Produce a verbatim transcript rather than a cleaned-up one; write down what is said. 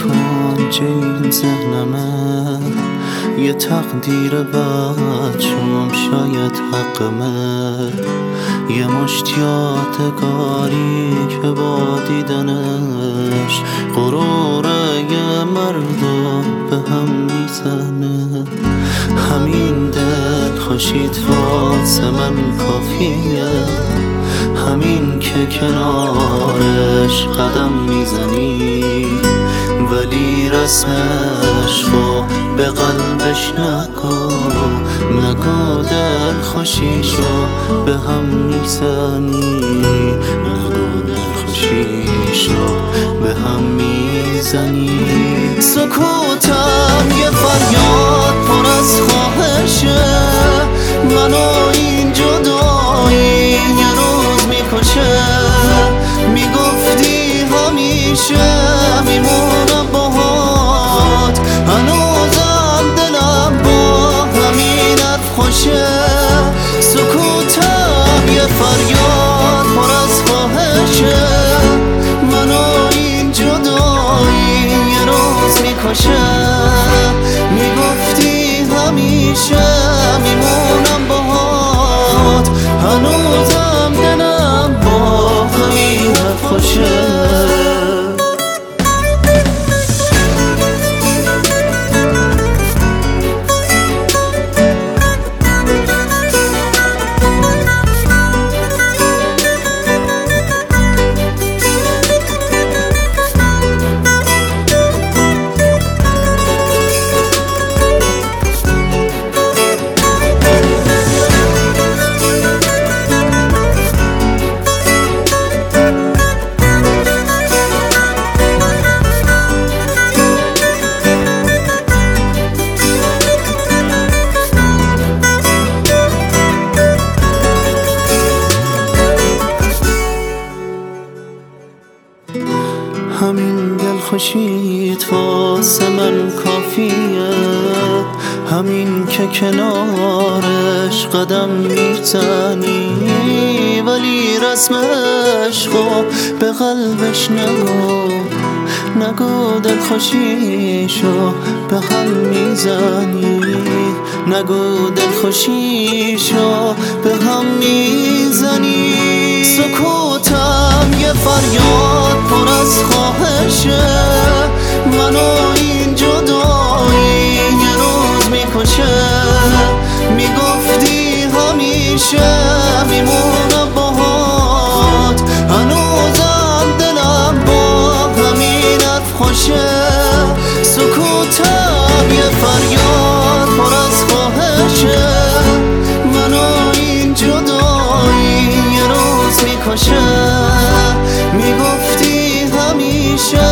گنج این ذهنمه، یه تقدیر بد چون شاید حقمه، یه مشت یادگاری که با دیدنش غرور یه مردم به هم میزنه. همین دل خوشید واسه من کافیه، همین که کنارش قدم میزنی، ولی رسمش خو به قلبش نگو، نگو دل خوشیشو به هم میزنی، نگو دل خوشیشو به هم میزنی. سکوتم یه فریاد پر از خواهشه، منو این جدایی یه روز میکشه. میگفتی همیشه میمونم باهات، هنوزم دلم با همین حرف خوشه. سکوتم یه فریاد پر از خواهشه، منو این جدایی یه روز میکشه. میگفتی همیشه میمونم باهات، هنوزم دلم با همین حرف خوشه. همین دل خوشیت واسه من کافیه، همین که کنارش قدم میزنی، ولی رسمش خو به قلبش نگو، نگو دل خوشیشو به هم میزنی، نگو دل خوشیشو به هم میزنی. سکوتم یه فریاد پر از خواهشه، منو این جدایی یه روز میکشه. میگفتی همیشه میمونم باهات، هنوزم دلم با همین حرف خوشه. سکوتم یه فریاد پر از خواهشه، منو این جدایی یه روز میکشه. میگفتی همیشه